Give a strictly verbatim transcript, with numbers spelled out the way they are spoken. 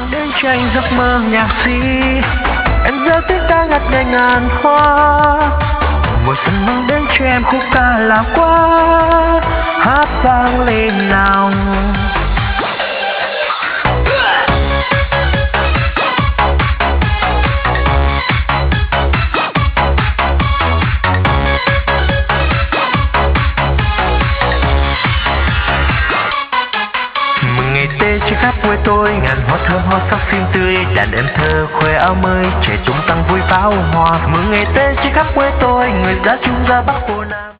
mừng đến cho anh giấc mơ nhạc sĩ. Em giơ tiếng ca ngắt ngây ngàn hoa. Mùa xuân mang đến cho em khúc ca là quá, hát vang lên nào. Trên khắp quê tôi ngàn hoa thơm hoa sắc xinh tươi, đàn em thơ khoe áo mới trẻ trung tăng vui pháo hoa. Mừng ngày Tết trên khắp quê tôi, người ra chung ra Bắc Hồ Nam.